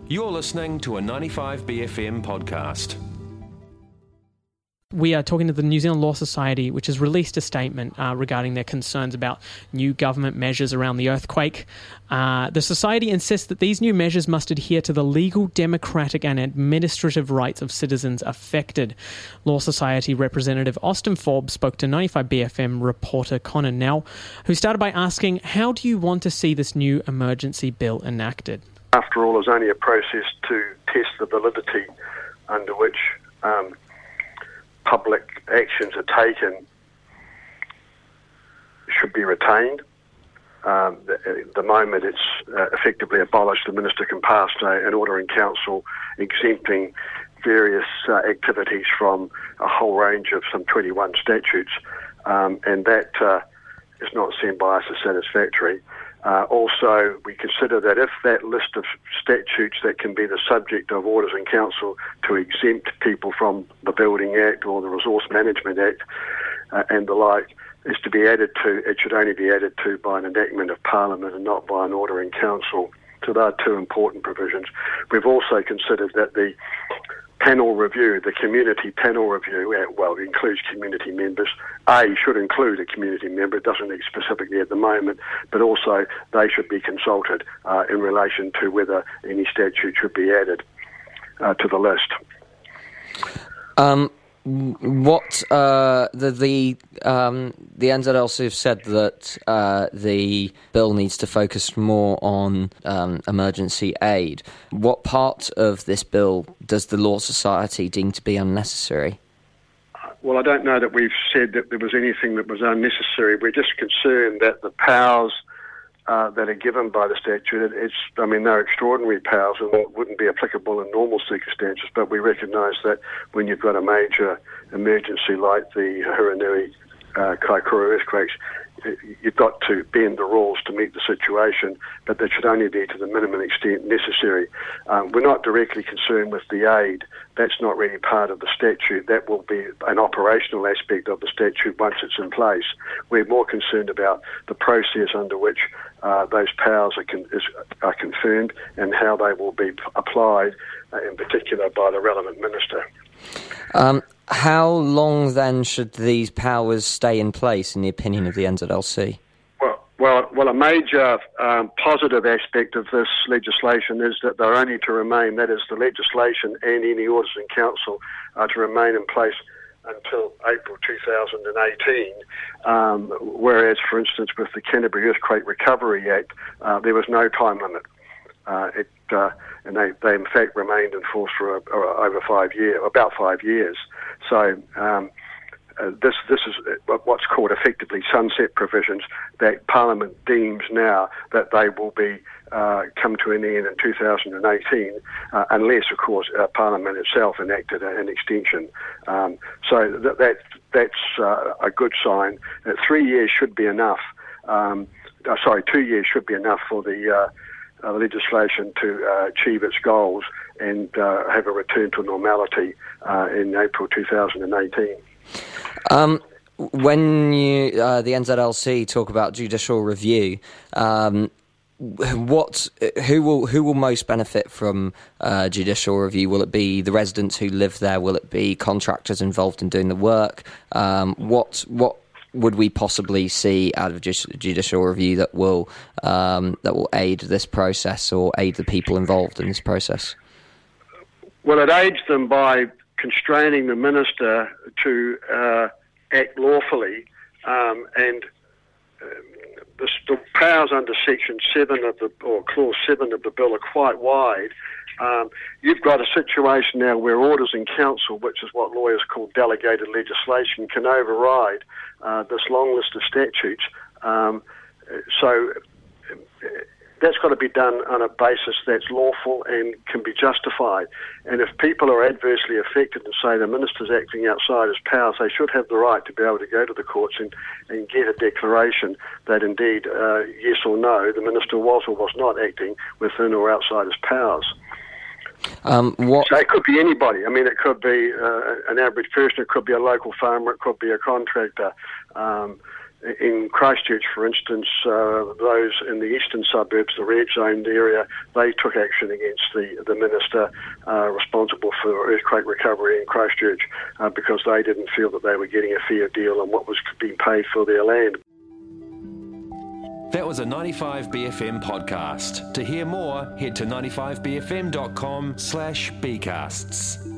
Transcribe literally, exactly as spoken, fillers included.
You're listening to a ninety-five B F M podcast. We are talking to the New Zealand Law Society, which has released a statement uh, regarding their concerns about new government measures around the earthquake. Uh, the Society insists that these new measures must adhere to the legal, democratic and administrative rights of citizens affected. Law Society representative Austin Forbes spoke to ninety-five B F M reporter Connor Nell, who started by asking, how do you want to see this new emergency bill enacted? After all, it's only a process to test the validity under which um, public actions are taken should be retained. Um, the, the moment it's uh, effectively abolished, the Minister can pass uh, an order in council exempting various uh, activities from a whole range of some twenty-one statutes, um, and that uh, is not seen by us as satisfactory. Uh, also, we consider that if that list of statutes that can be the subject of orders in council to exempt people from the Building Act or the Resource Management Act uh, and the like is to be added to, it should only be added to by an enactment of Parliament and not by an order in council. So there are two important provisions. We've also considered that the panel review, the community panel review, well, it includes community members. A, should include a community member. It doesn't specifically at the moment, but also they should be consulted uh, in relation to whether any statute should be added uh, to the list. Um, what uh, the the um, the N Z L C have said that uh, the bill needs to focus more on um, emergency aid. What part of this bill does the Law Society deem to be unnecessary? Well, I don't know that we've said that there was anything that was unnecessary. We're just concerned that the powers uh, that are given by the statute, it's, I mean, they're extraordinary powers and wouldn't be applicable in normal circumstances, but we recognise that when you've got a major emergency like the Hurunui uh, Kaikoura earthquakes, you've got to bend the rules to meet the situation, but that should only be to the minimum extent necessary. Um, we're not directly concerned with the aid. That's not really part of the statute. That will be an operational aspect of the statute once it's in place. We're more concerned about the process under which uh, those powers are, con- is, are confirmed and how they will be p- applied, uh, in particular by the relevant minister. Um, how long then should these powers stay in place, in the opinion of the N Z L C? Well, well, well a major um, positive aspect of this legislation is that they're only to remain, that is, the legislation and any orders in council are to remain in place until April two thousand eighteen, um, whereas, for instance, with the Canterbury Earthquake Recovery Act, uh, there was no time limit. Uh, it, uh, and they, they in fact remained in force for uh, over five years, about five years. So um, uh, this this is what's called effectively sunset provisions that Parliament deems now that they will be uh, come to an end in two thousand eighteen, uh, unless, of course, uh, Parliament itself enacted an extension. Um, so that, that that's uh, a good sign. Uh, three years should be enough. Um, uh, sorry, two years should be enough for the uh, Uh, legislation to uh, achieve its goals and uh, have a return to normality uh, in April two thousand eighteen. Um, when you, uh, the N Z L C talk about judicial review, um, what, who will who will most benefit from uh, judicial review? Will it be the residents who live there? Will it be contractors involved in doing the work? Um, what what would we possibly see out of judicial review that will um, that will aid this process or aid the people involved in this process? Well, it aids them by constraining the minister to uh, act lawfully, um, and uh, the, the powers under Section Seven of the or Clause Seven of the bill are quite wide. Um, you've got a situation now where orders in council, which is what lawyers call delegated legislation, can override uh, this long list of statutes. Um, so uh, that's got to be done on a basis that's lawful and can be justified. And if people are adversely affected and say the minister's acting outside his powers, they should have the right to be able to go to the courts and, and get a declaration that indeed, uh, yes or no, the minister was or was not acting within or outside his powers. Um, what... So it could be anybody. I mean, it could be uh, an average person, it could be a local farmer, it could be a contractor. Um, in Christchurch, for instance, uh, those in the eastern suburbs, the red zoned area, they took action against the, the minister uh, responsible for earthquake recovery in Christchurch uh, because they didn't feel that they were getting a fair deal on what was being paid for their land. That was a ninety-five B F M podcast. To hear more, head to ninety-five b f m dot com slash bcasts.